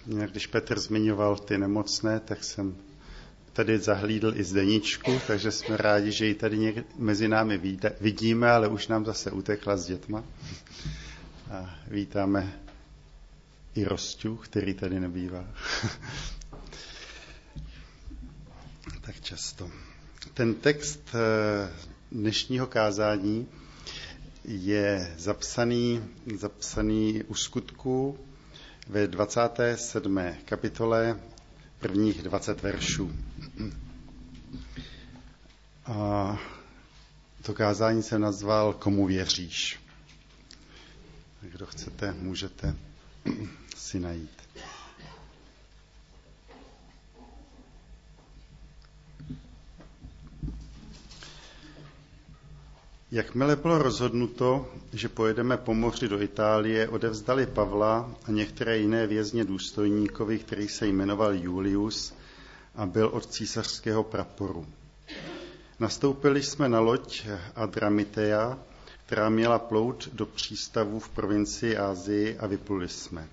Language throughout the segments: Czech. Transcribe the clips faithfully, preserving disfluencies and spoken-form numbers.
Když Petr zmiňoval ty nemocné, tak jsem tady zahlídl i Zdeničku, takže jsme rádi, že ji tady někde mezi námi vidíme, ale už nám zase utekla s dětma. A vítáme i Rosťu, který tady nebývá. Tak často. Ten text dnešního kázání je zapsaný, zapsaný u Skutků ve dvacáté sedmé kapitole prvních dvacet veršů. A to kázání jsem nazval Komu věříš? Kdo chcete, můžete si najít. Jakmile bylo rozhodnuto, že pojedeme po moři do Itálie, odevzdali Pavla a některé jiné vězně důstojníkovi, který se jmenoval Julius a byl od císařského praporu. Nastoupili jsme na loď Adramitea, která měla plout do přístavu v provincii Asii, a vypluli jsme.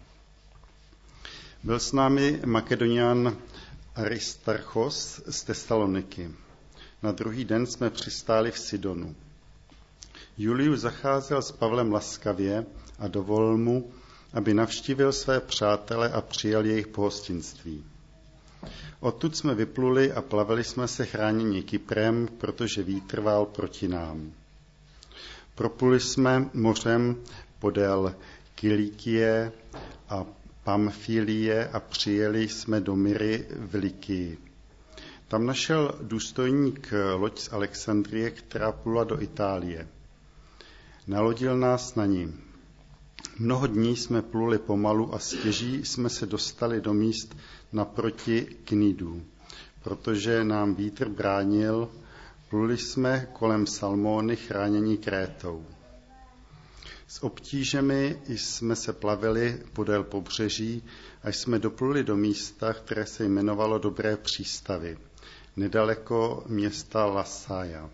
Byl s námi Makedonian Aristarchos z Tesaloniky. Na druhý den jsme přistáli v Sidonu. Julius zacházel s Pavlem laskavě a dovolil mu, aby navštívil své přátele a přijal jejich pohostinství. Odtud jsme vypluli a plavili jsme se chráněni Kyprem, protože vítr vál proti nám. Propluli jsme mořem podél Kilikie a Pamfilie a přijeli jsme do Myry v Likii. Tam našel důstojník loď z Alexandrie, která plula do Itálie. Nalodil nás na ní. Mnoho dní jsme pluli pomalu a stěží jsme se dostali do míst naproti Knidu, protože nám vítr bránil, pluli jsme kolem Salmóny chránění Krétou. S obtížemi jsme se plavili podél pobřeží, až jsme dopluli do místa, které se jmenovalo Dobré přístavy, nedaleko města Lasaja.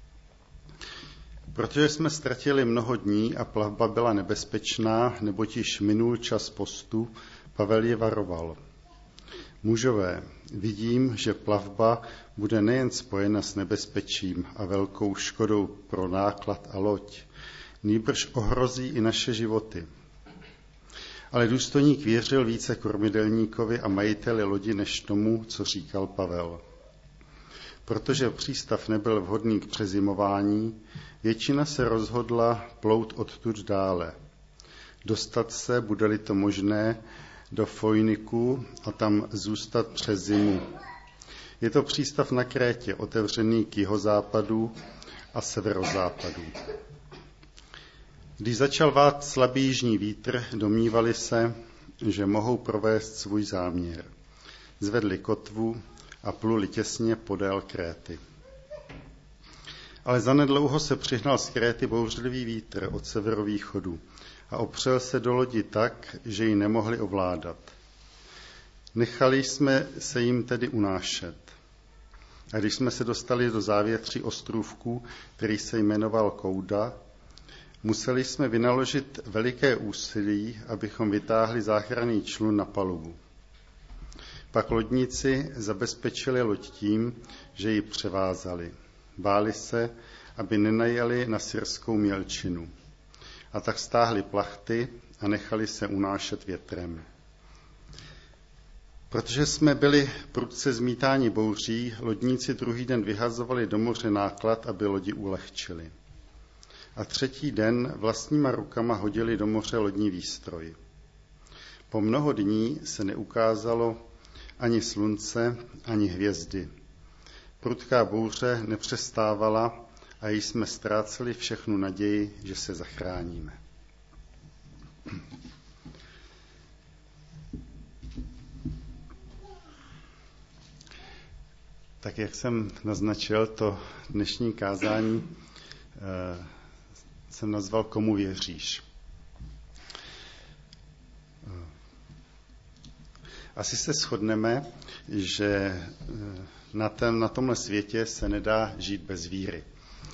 Protože jsme ztratili mnoho dní a plavba byla nebezpečná, neboť již minul čas postu, Pavel je varoval. Mužové, vidím, že plavba bude nejen spojena s nebezpečím a velkou škodou pro náklad a loď, nýbrž ohrozí i naše životy. Ale důstojník věřil více kormidelníkovi a majiteli lodi než tomu, co říkal Pavel. Protože přístav nebyl vhodný k přezimování, většina se rozhodla plout odtud dále. Dostat se, bude-li to možné, do Fojniku a tam zůstat přes zimu. Je to přístav na Krétě, otevřený k jihozápadu a severozápadu. Když začal vát slabý jižní vítr, domnívali se, že mohou provést svůj záměr. Zvedli kotvu a pluli těsně podél Kréty. Ale zanedlouho se přihnal z Kréty bouřlivý vítr od severovýchodu a opřel se do lodi tak, že ji nemohli ovládat. Nechali jsme se jim tedy unášet. A když jsme se dostali do závětří ostrůvku, který se jmenoval Kouda, museli jsme vynaložit veliké úsilí, abychom vytáhli záchranný člun na palubu. Pak lodníci zabezpečili loď tím, že ji převázali. Báli se, aby nenajeli na syrskou mělčinu. A tak stáhli plachty a nechali se unášet větrem. Protože jsme byli prudce zmítáni bouří, lodníci druhý den vyhazovali do moře náklad, aby lodi ulehčili. A třetí den vlastníma rukama hodili do moře lodní výstroj. Po mnoho dní se neukázalo ani slunce, ani hvězdy. Prudká bouře nepřestávala a jsme ztráceli všechnu naději, že se zachráníme. Tak jak jsem naznačil, to dnešní kázání eh, jsem nazval Komu věříš. Asi se shodneme, že na, ten, na tomhle světě se nedá žít bez víry.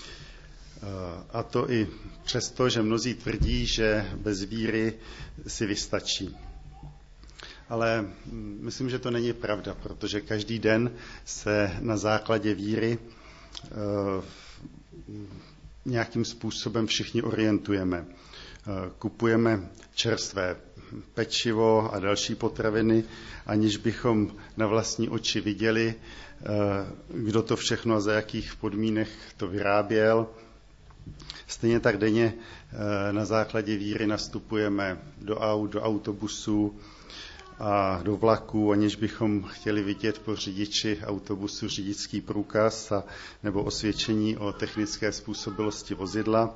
A to i přesto, že mnozí tvrdí, že bez víry si vystačí. Ale myslím, že to není pravda, protože každý den se na základě víry e, nějakým způsobem všichni orientujeme. E, kupujeme čerstvé pečivo a další potraviny, aniž bychom na vlastní oči viděli, e, kdo to všechno a za jakých podmínek to vyráběl. Stejně tak denně e, na základě víry nastupujeme do aut, do autobusů, a do vlaku, aniž bychom chtěli vidět po řidiči autobusu řidičský průkaz a, nebo osvědčení o technické způsobilosti vozidla.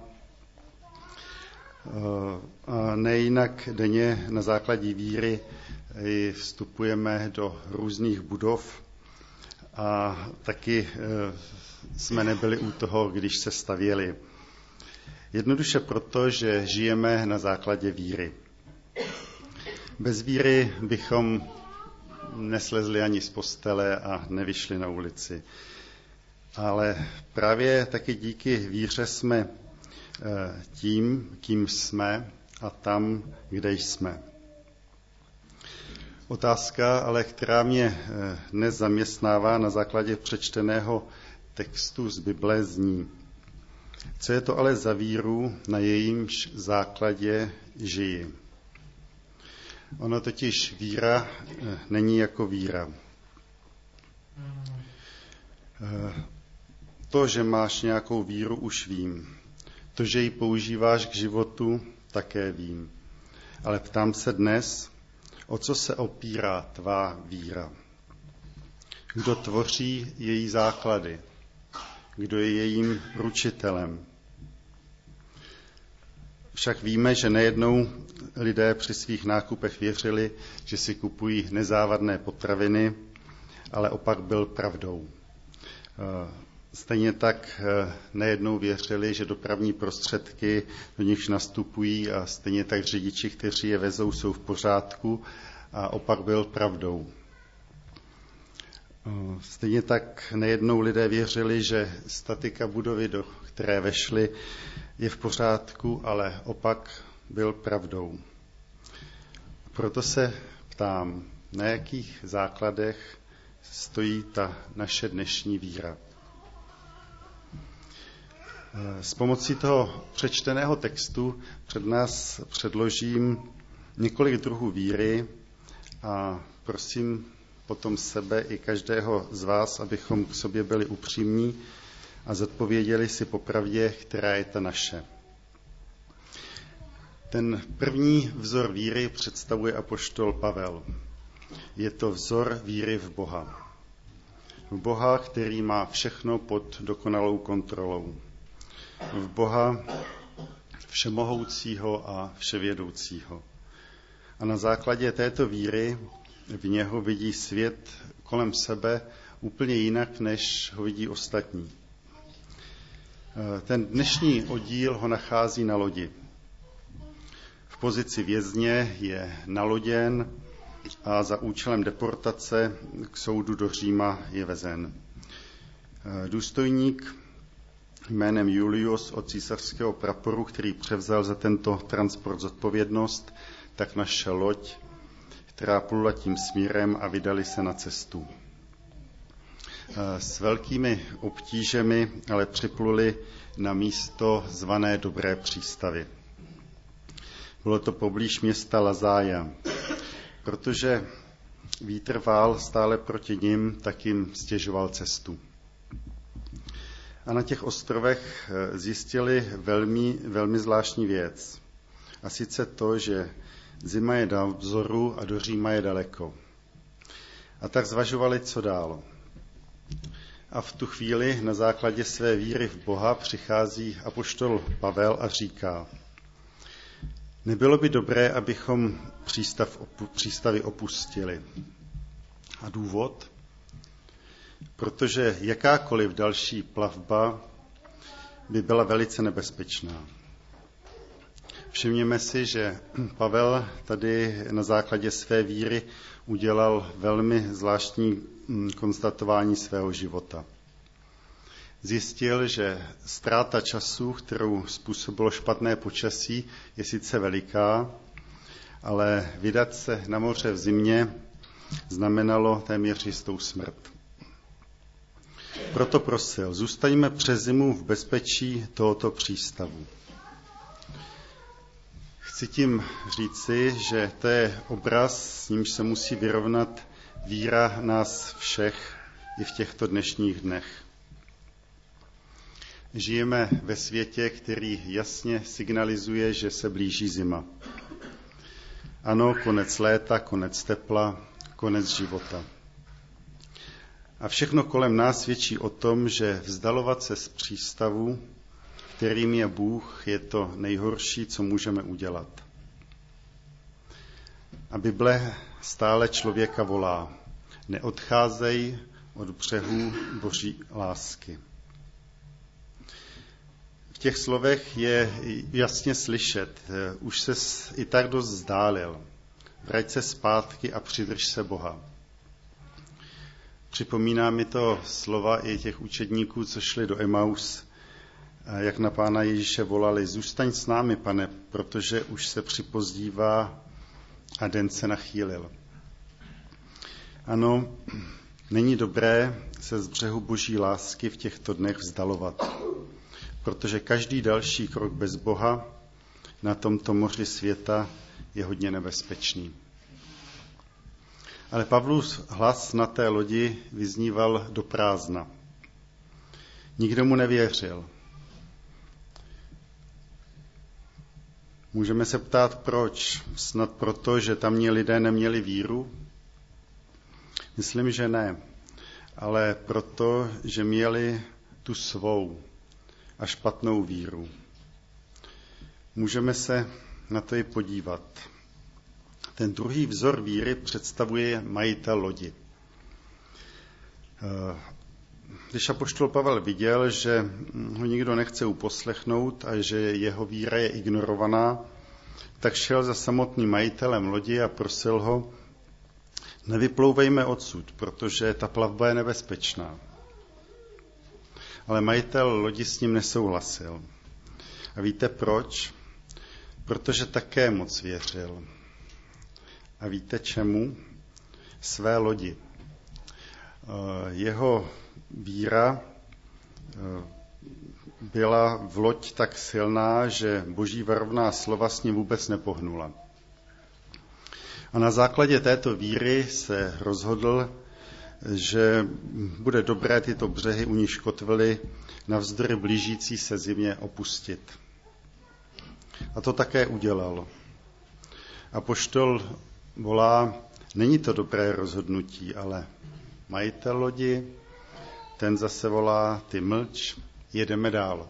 A nejinak denně na základě víry vstupujeme do různých budov a taky jsme nebyli u toho, když se stavěli. Jednoduše proto, že žijeme na základě víry. Bez víry bychom neslezli ani z postele a nevyšli na ulici. Ale právě taky díky víře jsme tím, kým jsme a tam, kde jsme. Otázka, ale která mě dnes zaměstnává na základě přečteného textu z Bible, zní: co je to ale za víru, na jejímž základě žiji? Ono totiž víra není jako víra. To, že máš nějakou víru, už vím. To, že ji používáš k životu, také vím. Ale ptám se dnes, o co se opírá tvá víra? Kdo tvoří její základy? Kdo je jejím ručitelem? Však víme, že nejednou lidé při svých nákupech věřili, že si kupují nezávadné potraviny, ale opak byl pravdou. Stejně tak nejednou věřili, že dopravní prostředky, do nichž nastupují, a stejně tak řidiči, kteří je vezou, jsou v pořádku, a opak byl pravdou. Stejně tak nejednou lidé věřili, že statika budovy, do které vešli, je v pořádku, ale opak byl pravdou. Proto se ptám, na jakých základech stojí ta naše dnešní víra. S pomocí toho přečteného textu před nás předložím několik druhů víry a prosím potom sebe i každého z vás, abychom k sobě byli upřímní a zodpověděli si popravdě, která je ta naše. Ten první vzor víry představuje apoštol Pavel. Je to vzor víry v Boha. V Boha, který má všechno pod dokonalou kontrolou. V Boha všemohoucího a vševědoucího. A na základě této víry v něho vidí svět kolem sebe úplně jinak, než ho vidí ostatní. Ten dnešní oddíl ho nachází na lodi. V pozici vězně je naloděn a za účelem deportace k soudu do Říma je vezen. Důstojník jménem Julius od císařského praporu, který převzal za tento transport zodpovědnost, tak našel loď, která plula tím směrem, a vydali se na cestu. S velkými obtížemi ale připluli na místo zvané Dobré přístavy. Bylo to poblíž města Lazája. Protože vítr vál stále proti nim, tak jim stěžoval cestu. A na těch ostrovech zjistili velmi, velmi zvláštní věc. A sice to, že zima je na vzoru a do Říma je daleko. A tak zvažovali, co dál. A v tu chvíli na základě své víry v Boha přichází apoštol Pavel a říká: nebylo by dobré, abychom přístav, přístavy opustili. A důvod? Protože jakákoliv další plavba by byla velice nebezpečná. Všimněme si, že Pavel tady na základě své víry udělal velmi zvláštní konstatování svého života. Zjistil, že ztráta času, kterou způsobilo špatné počasí, je sice veliká, ale vydat se na moře v zimě znamenalo téměř jistou smrt. Proto prosil, zůstaňme přes zimu v bezpečí tohoto přístavu. Chci tím říci, že to je obraz, s nímž se musí vyrovnat víra nás všech i v těchto dnešních dnech. Žijeme ve světě, který jasně signalizuje, že se blíží zima. Ano, konec léta, konec tepla, konec života. A všechno kolem nás svědčí o tom, že vzdalovat se z přístavu, kterým je Bůh, je to nejhorší, co můžeme udělat. A Bible stále člověka volá: neodcházej od břehů Boží lásky. V těch slovech je jasně slyšet, už se i tak dost vzdálil. Vrať se zpátky a přidrž se Boha. Připomíná mi to slova i těch učedníků, co šli do Emaus, jak na Pána Ježíše volali: zůstaň s námi, Pane, protože už se připozdívá a den se nachýlil. Ano, není dobré se z břehu Boží lásky v těchto dnech vzdalovat, protože každý další krok bez Boha na tomto moři světa je hodně nebezpečný. Ale Pavlův hlas na té lodi vyzníval do prázdna. Nikdo mu nevěřil. Můžeme se ptát, proč? Snad proto, že tamní lidé neměli víru? Myslím, že ne, ale proto, že měli tu svou a špatnou víru. Můžeme se na to i podívat. Ten druhý vzor víry představuje majitel lodi. Když apoštol Pavel viděl, že ho nikdo nechce uposlechnout a že jeho víra je ignorovaná, tak šel za samotným majitelem lodi a prosil ho: nevyplouvejme odsud, protože ta plavba je nebezpečná. Ale majitel lodi s ním nesouhlasil. A víte proč? Protože také moc věřil. A víte čemu? Své lodi. Jeho víra byla v loď tak silná, že Boží varovná slova s ním vůbec nepohnula. A na základě této víry se rozhodl, že bude dobré tyto břehy, u níž kotvily, navzdory blížící se zimě opustit. A to také udělal. Apoštol volá: není to dobré rozhodnutí, ale majitel lodi, ten zase volá: ty mlč, jedeme dál.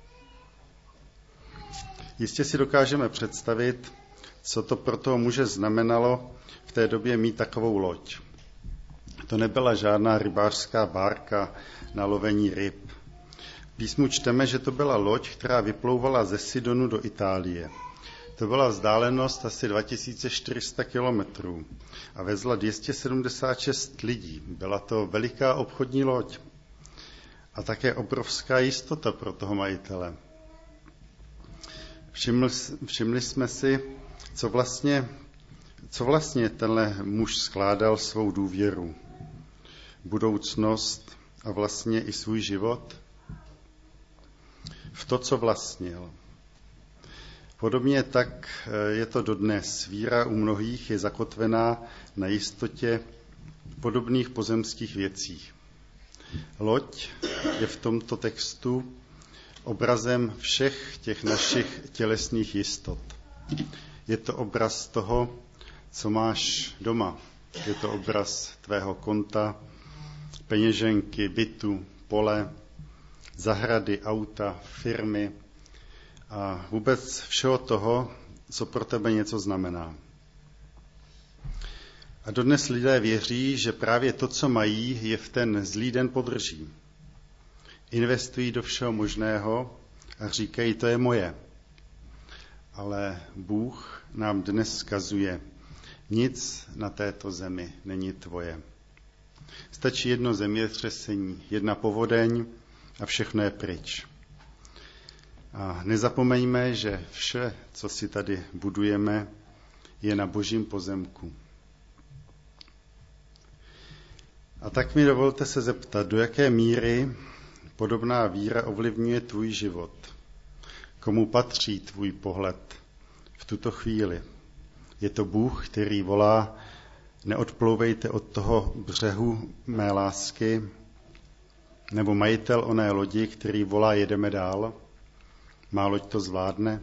Jistě si dokážeme představit, co to pro toho muže znamenalo v té době mít takovou loď. To nebyla žádná rybářská bárka na lovení ryb. V písmu čteme, že to byla loď, která vyplouvala ze Sidonu do Itálie. To byla vzdálenost asi dva tisíce čtyři sta kilometrů a vezla dvě stě sedmdesát šest lidí. Byla to veliká obchodní loď a také obrovská jistota pro toho majitele. Všimli, všimli jsme si, co vlastně, co vlastně tenhle muž skládal svou důvěru, budoucnost a vlastně i svůj život v to, co vlastnil. Podobně tak je to dodnes. Víra u mnohých je zakotvená na jistotě podobných pozemských věcích. Loď je v tomto textu obrazem všech těch našich tělesných jistot. Je to obraz toho, co máš doma. Je to obraz tvého konta, peněženky, bytu, pole, zahrady, auta, firmy a vůbec všeho toho, co pro tebe něco znamená. A dodnes lidé věří, že právě to, co mají, je v ten zlý den podrží. Investují do všeho možného a říkají, to je moje. Ale Bůh nám dnes vzkazuje, nic na této zemi není tvoje. Stačí jedno zemětřesení, jedna povodeň a všechno je pryč. A nezapomeňme, že vše, co si tady budujeme, je na božím pozemku. A tak mi dovolte se zeptat, do jaké míry podobná víra ovlivňuje tvůj život? Komu patří tvůj pohled v tuto chvíli? Je to Bůh, který volá: neodplouvejte od toho břehu mé lásky, nebo majitel oné lodi, který volá: jedeme dál? Má loď to zvládne?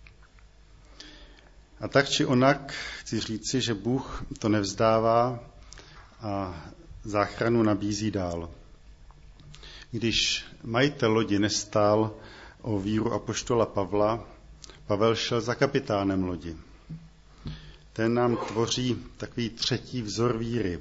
A tak či onak chci říci, že Bůh to nevzdává a záchranu nabízí dál. Když majitel lodi nestál o víru apoštola Pavla, Pavel šel za kapitánem lodi. Ten nám tvoří takový třetí vzor víry.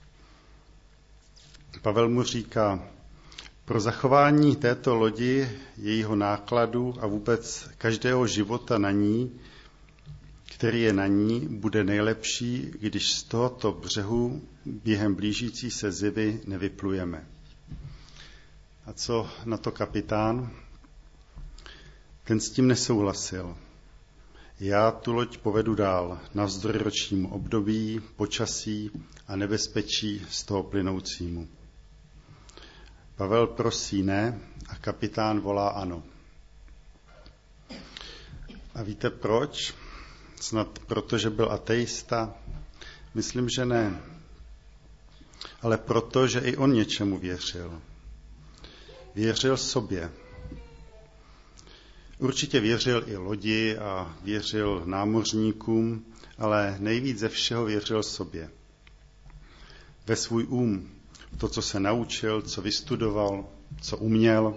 Pavel mu říká: pro zachování této lodi, jejího nákladu a vůbec každého života na ní, který je na ní, bude nejlepší, když z tohoto břehu během blížící se zimy nevyplujeme. A co na to kapitán? Ten s tím nesouhlasil. Já tu loď povedu dál, navzdory ročnímu období, počasí a nebezpečí z toho plynoucímu. Pavel prosí ne a kapitán volá ano. A víte proč? Snad proto, že byl ateista? Myslím, že ne. Ale proto, že i on něčemu věřil. Věřil sobě. Určitě věřil i lodi a věřil námořníkům, ale nejvíc ze všeho věřil sobě. Ve svůj um, to, co se naučil, co vystudoval, co uměl,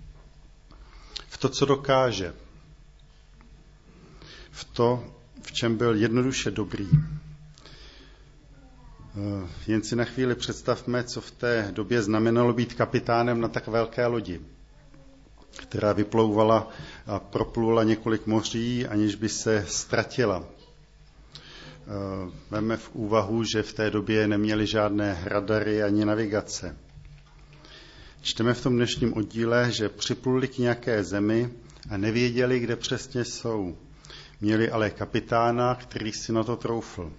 v to, co dokáže, v to, v čem byl jednoduše dobrý. Jen si na chvíli představme, co v té době znamenalo být kapitánem na tak velké lodi, která vyplouvala a proplula několik moří, aniž by se ztratila. Veme v úvahu, že v té době neměli žádné radary ani navigace. Čteme v tom dnešním oddíle, že připluli k nějaké zemi a nevěděli, kde přesně jsou. Měli ale kapitána, který si na to troufl.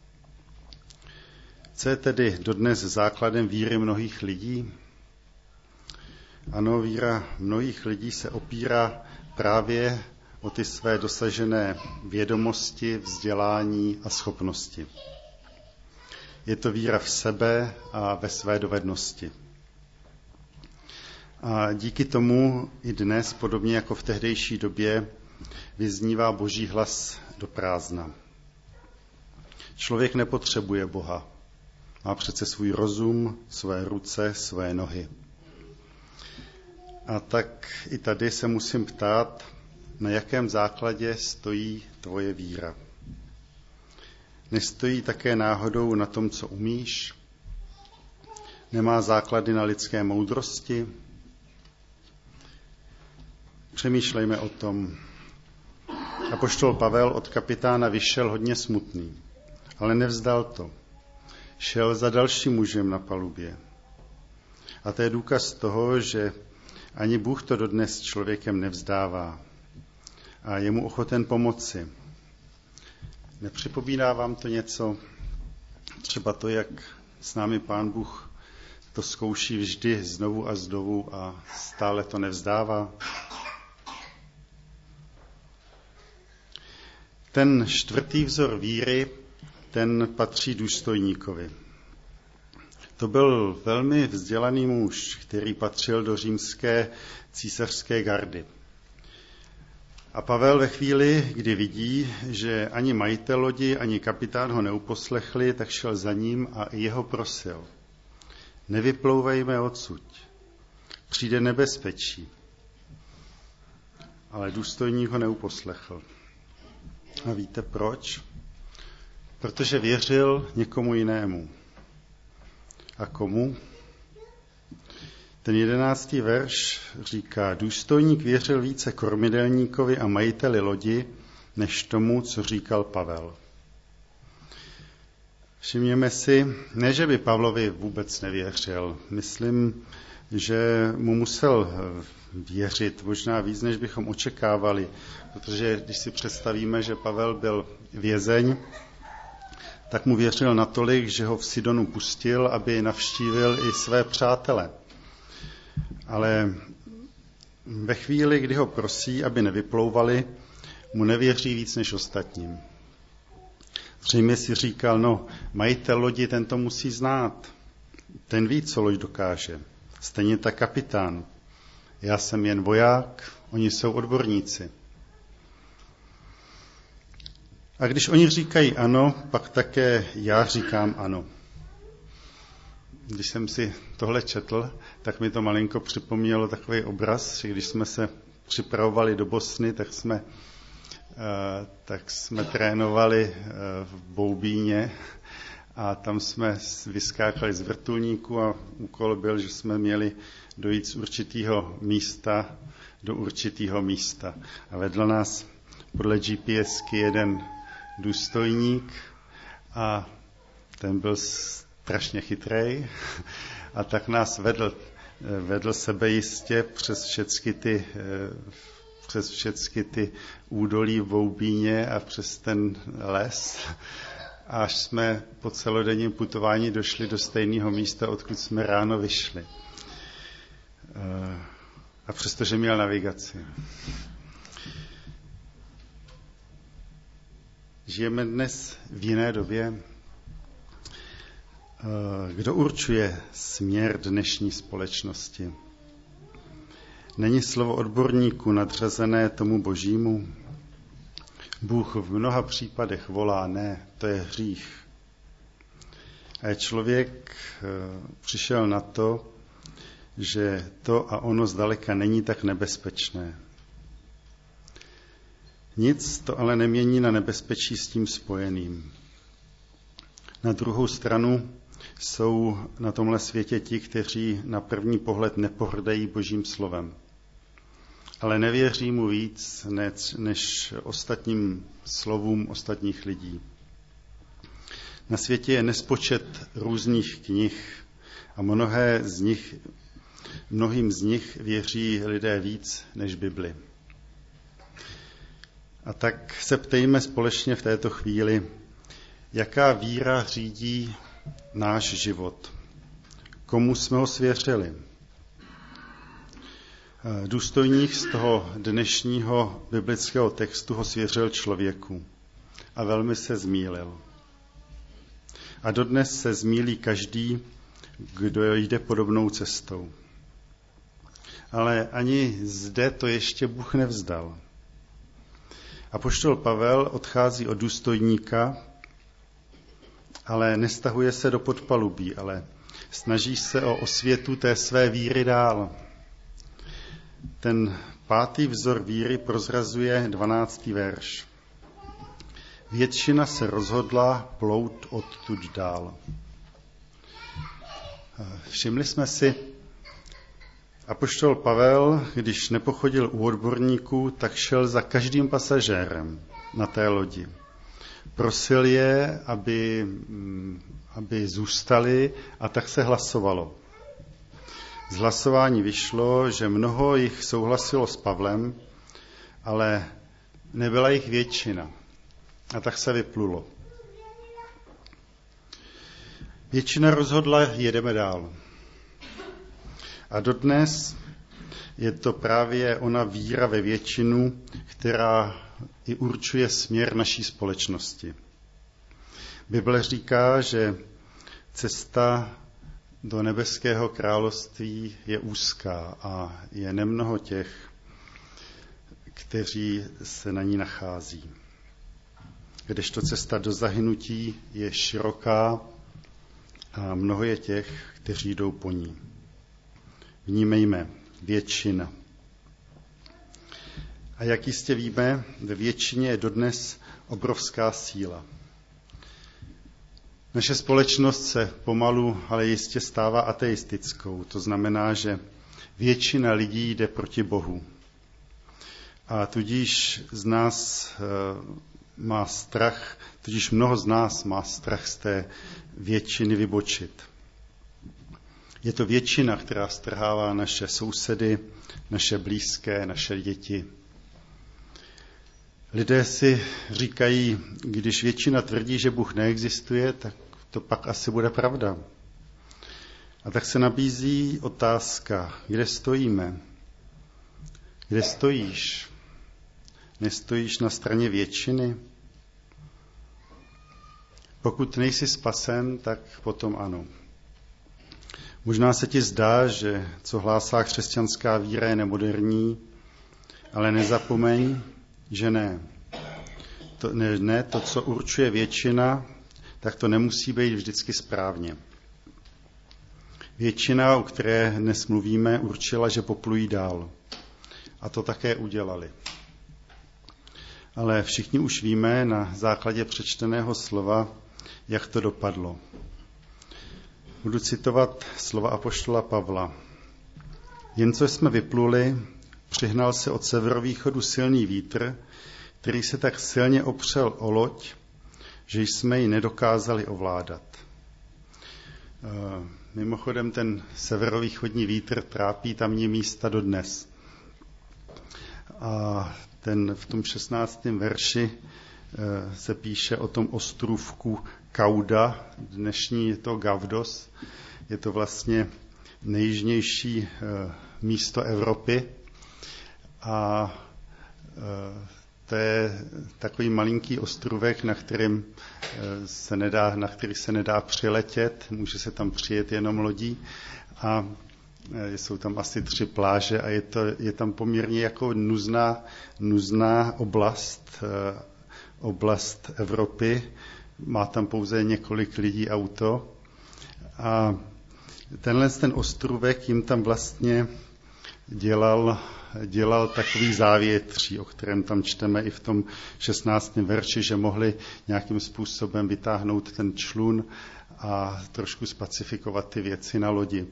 Co je tedy dodnes základem víry mnohých lidí? Ano, víra mnohých lidí se opírá právě o ty své dosažené vědomosti, vzdělání a schopnosti. Je to víra v sebe a ve své dovednosti. A díky tomu i dnes, podobně jako v tehdejší době, vyznívá Boží hlas do prázdna. Člověk nepotřebuje Boha. Má přece svůj rozum, své ruce, své nohy. A tak i tady se musím ptát, na jakém základě stojí tvoje víra. Nestojí také náhodou na tom, co umíš? Nemá základy na lidské moudrosti? Přemýšlejme o tom. Apoštol Pavel od kapitána vyšel hodně smutný, ale nevzdal to. Šel za dalším mužem na palubě. A to je důkaz toho, že ani Bůh to dodnes člověkem nevzdává a je mu ochoten pomoci. Nepřipomíná vám to něco? Třeba to, jak s námi Pán Bůh to zkouší vždy znovu a znovu a stále to nevzdává? Ten čtvrtý vzor víry, ten patří důstojníkovi. To byl velmi vzdělaný muž, který patřil do římské císařské gardy. A Pavel ve chvíli, kdy vidí, že ani majitel lodi, ani kapitán ho neuposlechli, tak šel za ním a i jeho prosil. Nevyplouvejme odsud, přijde nebezpečí. Ale důstojník ho neuposlechl. A víte proč? Protože věřil někomu jinému. A komu? Ten jedenáctý verš říká, důstojník věřil více kormidelníkovi a majiteli lodi, než tomu, co říkal Pavel. Všimněme si, ne, že by Pavlovi vůbec nevěřil. Myslím, že mu musel věřit, možná víc, než bychom očekávali, protože když si představíme, že Pavel byl vězeň tak mu věřil natolik, že ho v Sidonu pustil, aby navštívil i své přátele. Ale ve chvíli, kdy ho prosí, aby nevyplouvali, mu nevěří víc než ostatním. Zřejmě si říkal, no, majitel lodi, ten to musí znát. Ten ví, co loď dokáže. Stejně tak kapitán. Já jsem jen voják, oni jsou odborníci. A když oni říkají ano, pak také já říkám ano. Když jsem si tohle četl, tak mi to malinko připomnělo takový obraz, že když jsme se připravovali do Bosny, tak jsme, tak jsme trénovali v Boubíně a tam jsme vyskákali z vrtulníku a úkol byl, že jsme měli dojít z určitého místa do určitého místa. A vedl nás podle GPSky jeden důstojník a ten byl strašně chytrej a tak nás vedl, vedl sebejistě přes všechny ty, přes všechny ty údolí v Boubíně a přes ten les, až jsme po celodenním putování došli do stejného místa, odkud jsme ráno vyšli. A přestože měl navigaci. Žijeme dnes v jiné době. Kdo určuje směr dnešní společnosti? Není slovo odborníků nadřazené tomu božímu? Bůh v mnoha případech volá ne, to je hřích. A člověk přišel na to, že to a ono zdaleka není tak nebezpečné. Nic to ale nemění na nebezpečí s tím spojeným. Na druhou stranu jsou na tomhle světě ti, kteří na první pohled nepohrdají Božím slovem, ale nevěří mu víc než, než ostatním slovům ostatních lidí. Na světě je nespočet různých knih a mnohé z nich, mnohým z nich věří lidé víc než Bibli. A tak se ptejme společně v této chvíli, jaká víra řídí náš život. Komu jsme ho svěřili? Důstojník z toho dnešního biblického textu ho svěřil člověku a velmi se zmýlil. A dodnes se zmýlí každý, kdo jde podobnou cestou. Ale ani zde to ještě Bůh nevzdal. Apoštol Pavel odchází od důstojníka, ale nestahuje se do podpalubí, ale snaží se o osvětu té své víry dál. Ten pátý vzor víry prozrazuje dvanáctý verš. Většina se rozhodla plout odtud dál. Všimli jsme si, apoštol Pavel, když nepochodil u odborníků, tak šel za každým pasažérem na té lodi. Prosil je, aby, aby zůstali, a tak se hlasovalo. Z hlasování vyšlo, že mnoho jich souhlasilo s Pavlem, ale nebyla jich většina. A tak se vyplulo. Většina rozhodla, jedeme dál. A dodnes je to právě ona víra ve většinu, která i určuje směr naší společnosti. Bible říká, že cesta do nebeského království je úzká a je nemnoho těch, kteří se na ní nachází. Kdežto cesta do zahynutí je široká a mnoho je těch, kteří jdou po ní. Vnímejme, většina. A jak jistě víme, ve většině je dodnes obrovská síla. Naše společnost se pomalu, ale jistě stává ateistickou. To znamená, že většina lidí jde proti Bohu. A tudíž z nás má strach, tudíž mnoho z nás má strach z té většiny vybočit. Je to většina, která strhává naše sousedy, naše blízké, naše děti. Lidé si říkají, když většina tvrdí, že Bůh neexistuje, tak to pak asi bude pravda. A tak se nabízí otázka, kde stojíme? Kde stojíš? Nestojíš na straně většiny? Pokud nejsi spasen, tak potom ano. Možná se ti zdá, že co hlásá křesťanská víra je nemoderní, ale nezapomeň, že ne. To, ne, ne. To, co určuje většina, tak to nemusí být vždycky správně. Většina, o které dnes mluvíme, určila, že poplují dál. A to také udělali. Ale všichni už víme na základě přečteného slova, jak to dopadlo. Budu citovat slova apoštola Pavla. Jen co jsme vypluli, přihnal se od severovýchodu silný vítr, který se tak silně opřel o loď, že jsme ji nedokázali ovládat. Mimochodem ten severovýchodní vítr trápí tamní místa dodnes. A ten v tom šestnáctém verši se píše o tom ostrůvku Kauda, dnešní je to Gavdos, je to vlastně nejjižnější místo Evropy a to je takový malinký ostrůvek, na kterým se nedá, na který se nedá přiletět, může se tam přijet jenom lodí a jsou tam asi tři pláže a je, to, je tam poměrně jako nuzná, nuzná oblast, oblast Evropy. Má tam pouze několik lidí auto a tenhle ten ostrůvek jim tam vlastně dělal, dělal takový závětří, o kterém tam čteme i v tom šestnáctém verši, že mohli nějakým způsobem vytáhnout ten člun a trošku spacifikovat ty věci na lodi.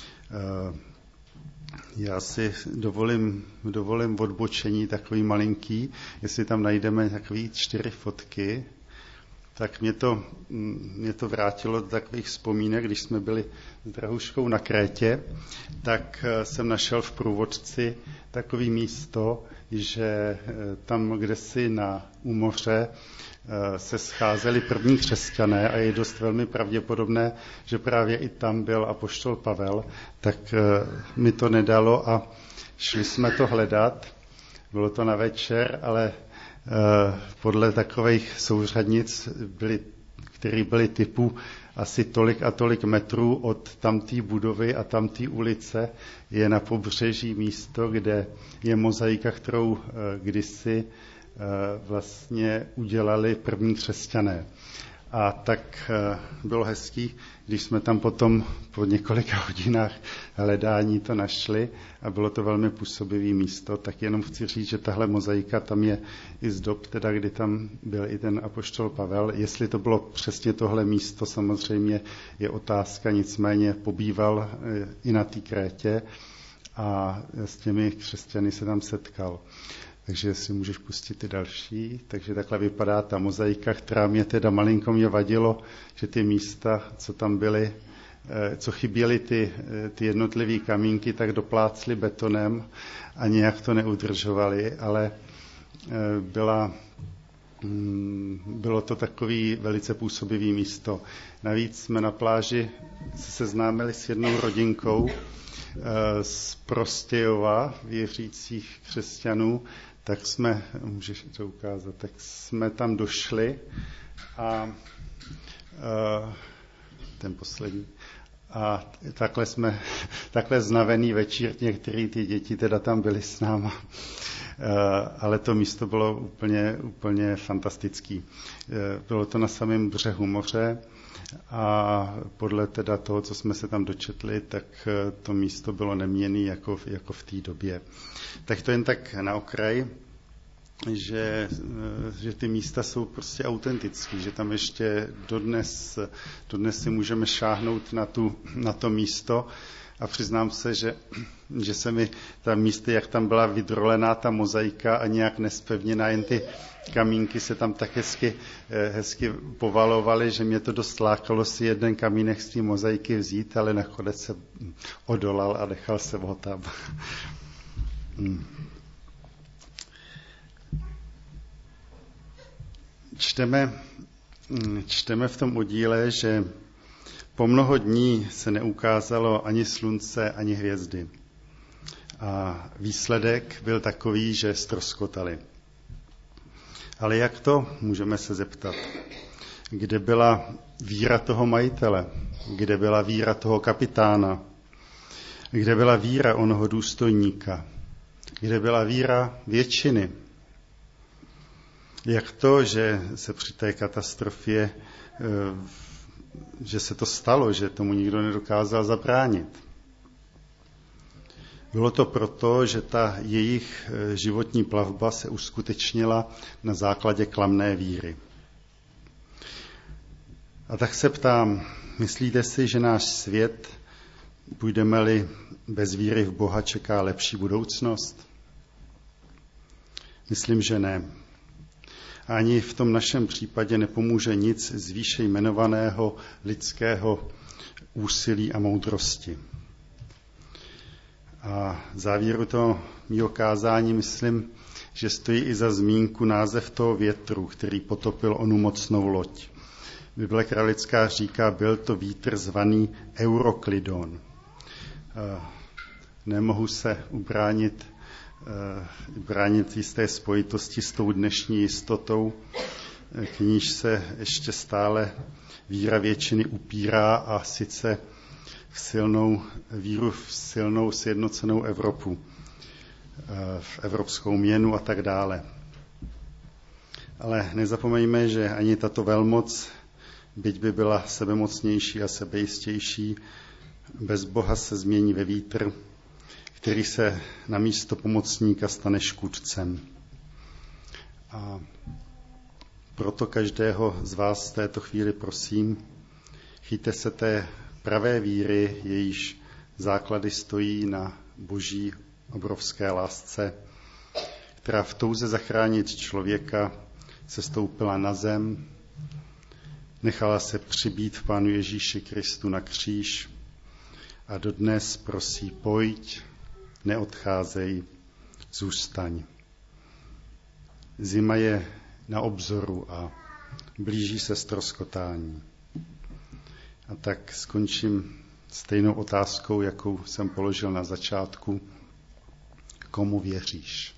Já si dovolím, dovolím odbočení takový malinký, jestli tam najdeme takový čtyři fotky, tak mě to, mě to vrátilo do takových vzpomínek, když jsme byli s Drahuškou na Krétě, tak jsem našel v průvodci takový místo, že tam, kde si na u moře se scházeli první křesťané a je dost velmi pravděpodobné, že právě i tam byl apoštol Pavel, tak mi to nedalo a šli jsme to hledat. Bylo to na večer, ale podle takových souřadnic, byly, které byly typu asi tolik a tolik metrů od tamtý budovy a tamtý ulice, je na pobřeží místo, kde je mozaika, kterou kdysi vlastně udělali první křesťané. A tak bylo hezký, když jsme tam potom po několika hodinách hledání to našli a bylo to velmi působivý místo, tak jenom chci říct, že tahle mozaika tam je i z dob, teda, kdy tam byl i ten apoštol Pavel. Jestli to bylo přesně tohle místo, samozřejmě je otázka, nicméně pobýval i na té Krétě a s těmi křesťany se tam setkal. Takže si můžeš pustit ty další. Takže takhle vypadá ta mozaika, která mě teda malinko mě vadilo, že ty místa, co tam byly, co chyběly ty, ty jednotlivé kamínky, tak doplácli betonem a nějak to neudržovali, ale byla, bylo to takový velice působivý místo. Navíc jsme na pláži se seznámili s jednou rodinkou z Prostějova, věřících křesťanů, tak jsme, můžeš to ukázat, tak jsme tam došli a uh, ten poslední. A takhle jsme, takhle znavený večír, některé ty děti teda tam byly s náma. Uh, ale to místo bylo úplně, úplně fantastický. Uh, bylo to na samém břehu moře a podle teda toho, co jsme se tam dočetli, tak to místo bylo neměnné jako, jako v té době. Tak to jen tak na okraj, že, že ty místa jsou prostě autentické, že tam ještě dodnes, dodnes si můžeme šáhnout na, tu, na to místo a přiznám se, že, že se mi ta místa, jak tam byla vydrolená ta mozaika a nějak nespevněná, jen ty kamínky se tam tak hezky, hezky povalovaly, že mě to dost lákalo si jeden kamínek z té mozaiky vzít, ale nakonec se odolal a nechal se ho tam. Hmm. Čteme, čteme v tom oddíle, že po mnoho dní se neukázalo ani slunce, ani hvězdy. A výsledek byl takový, že ztroskotali. Ale jak to, můžeme se zeptat. Kde byla víra toho majitele? Kde byla víra toho kapitána? Kde byla víra onoho důstojníka? Kde byla víra většiny? Jak to, že se při té katastrofě, že se to stalo, že tomu nikdo nedokázal zabránit? Bylo to proto, že ta jejich životní plavba se uskutečnila na základě klamné víry. A tak se ptám, myslíte si, že náš svět, půjdeme-li bez víry v Boha, čeká lepší budoucnost? Myslím, že ne. Ani v tom našem případě nepomůže nic z výše jmenovaného lidského úsilí a moudrosti. A v závěru toho mýho kázání myslím, že stojí i za zmínku název toho větru, který potopil onu mocnou loď. Bible kralická říká, byl to vítr zvaný Euroklidon. Nemohu se ubránit, ubránit jisté spojitosti s tou dnešní jistotou, k níž se ještě stále víra většiny upírá, a sice v silnou víru v silnou sjednocenou Evropu, v evropskou měnu a tak dále. Ale nezapomeňme, že ani tato velmoc, byť by byla sebemocnější a sebejistější, bez Boha se změní ve vítr, který se na místo pomocníka stane škůdcem. A proto každého z vás v této chvíli prosím, chyťte se té pravé víry, jejíž základy stojí na boží obrovské lásce, která v touze zachránit člověka se stoupila na zem, nechala se přibít v Pánu Ježíši Kristu na kříž a dodnes prosí, pojď, neodcházej, zůstaň. Zima je na obzoru a blíží se ztroskotání. A tak skončím stejnou otázkou, jakou jsem položil na začátku. Komu věříš?